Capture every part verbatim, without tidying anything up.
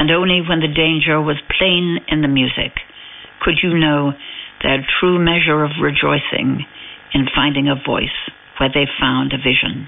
and only when the danger was plain in the music could you know their true measure of rejoicing in finding a voice where they found a vision.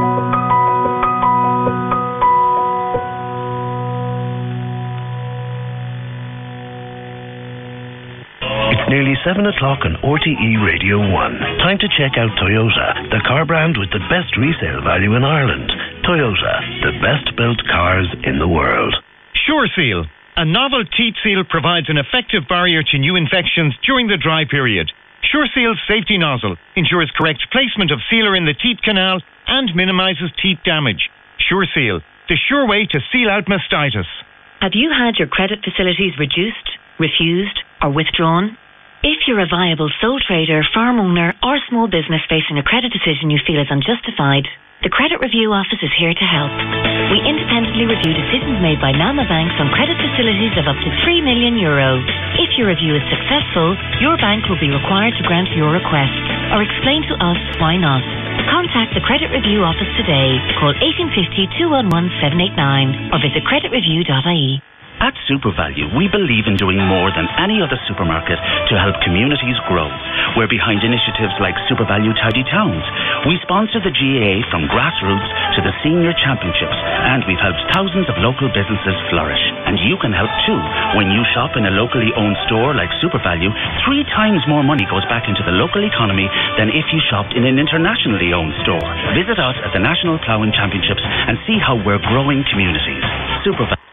It's nearly seven o'clock on R T E Radio one. Time to check out Toyota, the car brand with the best resale value in Ireland. Toyota, the best built cars in the world. SureSeal. A novel teat seal provides an effective barrier to new infections during the dry period. SureSeal's safety nozzle ensures correct placement of sealer in the teat canal and minimises teat damage. SureSeal, the sure way to seal out mastitis. Have you had your credit facilities reduced, refused, or withdrawn? If you're a viable sole trader, farm owner, or small business facing a credit decision you feel is unjustified, the Credit Review Office is here to help. We independently review decisions made by NAMA banks on credit facilities of up to three million euro. If your review is successful, your bank will be required to grant your request, or explain to us why not. Contact the Credit Review Office today. Call eighteen fifty, two one one, seven eight nine or visit credit review dot I E. At SuperValue, we believe in doing more than any other supermarket to help communities grow. We're behind initiatives like SuperValue Tidy Towns. We sponsor the G A A from grassroots to the senior championships, and we've helped thousands of local businesses flourish. And you can help too. When you shop in a locally owned store like SuperValue, three times more money goes back into the local economy than if you shopped in an internationally owned store. Visit us at the National Ploughing Championships and see how we're growing communities. SuperValue.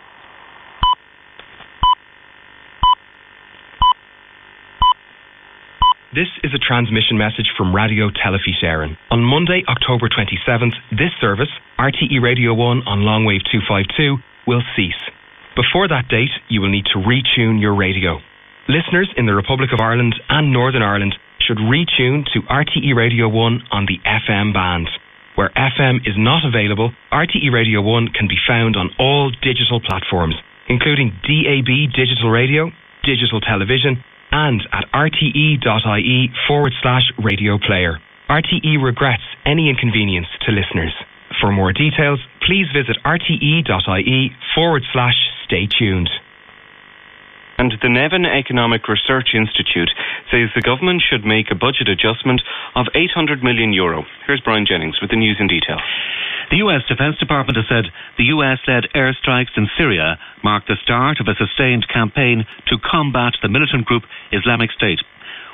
This is a transmission message from Radio Telefís Éireann. On Monday, October twenty-seventh, this service, R T E Radio one on Longwave two fifty-two, will cease. Before that date, you will need to retune your radio. Listeners in the Republic of Ireland and Northern Ireland should retune to R T E Radio one on the F M band. Where F M is not available, R T E Radio one can be found on all digital platforms, including D A B digital radio, digital television, and at rte.ie forward slash radio player. R T E regrets any inconvenience to listeners. For more details, please visit rte.ie forward slash stay tuned. And the Nevin Economic Research Institute says the government should make a budget adjustment of eight hundred million euro. Here's Brian Jennings with the news in detail. The U S Defense Department has said the U S-led airstrikes in Syria mark the start of a sustained campaign to combat the militant group Islamic State.